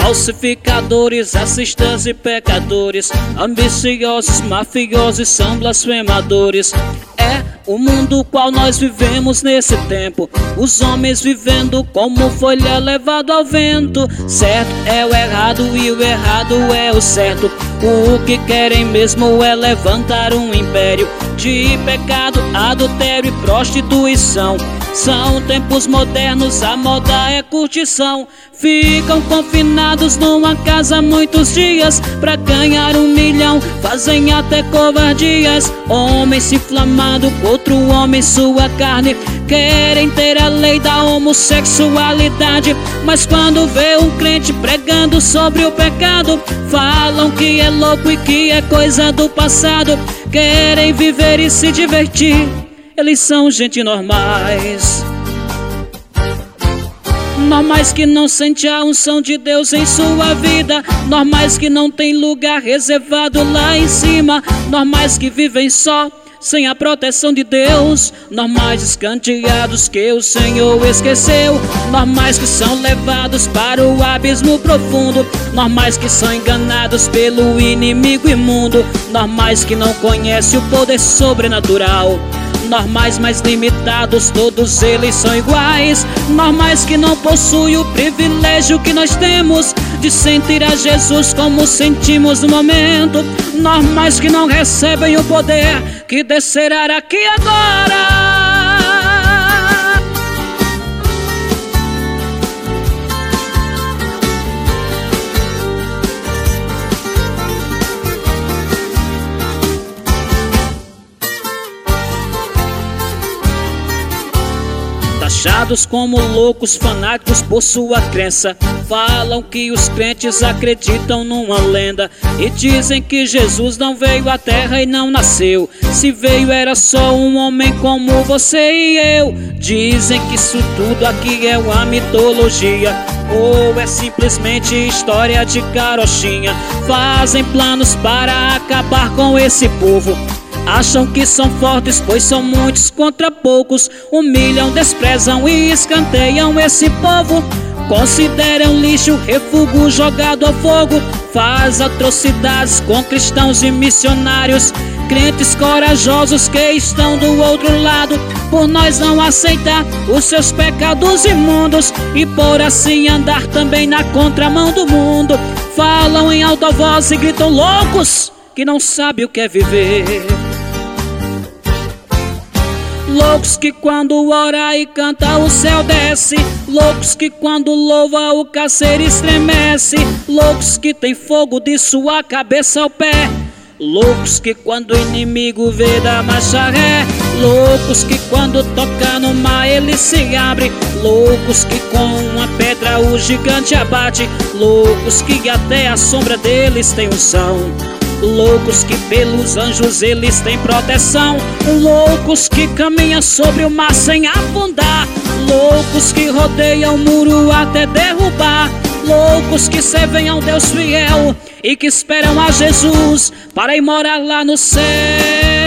falsificadores, assistentes e pecadores, ambiciosos, mafiosos, são blasfemadores. É o mundo qual nós vivemos nesse tempo, os homens vivendo como folha levado ao vento. Certo é o errado e o errado é o certo. O que querem mesmo é levantar um império de pecado, adultério e prostituição. São tempos modernos, a moda é curtição. Ficam confinados numa casa muitos dias pra ganhar 1 milhão, fazem até covardias. Homens se inflamando contra o homem, sua carne. Querem ter a lei da homossexualidade, mas quando vê um crente pregando sobre o pecado, falam que é louco e que é coisa do passado. Querem viver e se divertir, eles são gente normais. Normais que não sente a unção de Deus em sua vida, normais que não tem lugar reservado lá em cima, normais que vivem só, sem a proteção de Deus, normais escanteados que o Senhor esqueceu, normais que são levados para o abismo profundo, normais que são enganados pelo inimigo imundo, normais que não conhecem o poder sobrenatural, normais mais limitados, todos eles são iguais, normais que não possuem o privilégio que nós temos de sentir a Jesus como sentimos no momento, normais que não recebem o poder que descerá aqui agora. Taxados como loucos, fanáticos por sua crença, falam que os crentes acreditam numa lenda e dizem que Jesus não veio à terra e não nasceu. Se veio era só um homem como você e eu. Dizem que isso tudo aqui é uma mitologia ou é simplesmente história de carochinha. Fazem planos para acabar com esse povo. Acham que são fortes, pois são muitos contra poucos. Humilham, desprezam e escanteiam esse povo. Consideram lixo, refúgio jogado ao fogo. Faz atrocidades com cristãos e missionários, crentes corajosos que estão do outro lado, por nós não aceitar os seus pecados imundos e por assim andar também na contramão do mundo. Falam em alta voz e gritam loucos que não sabem o que é viver. Loucos que quando ora e canta o céu desce, loucos que quando louva o cárcere estremece, loucos que tem fogo de sua cabeça ao pé, loucos que quando o inimigo vê da marcha ré, loucos que quando toca no mar ele se abre, loucos que com uma pedra o gigante abate, loucos que até a sombra deles tem unção, loucos que pelos anjos eles têm proteção, loucos que caminham sobre o mar sem afundar, loucos que rodeiam o muro até derrubar, loucos que servem a um Deus fiel e que esperam a Jesus para ir morar lá no céu.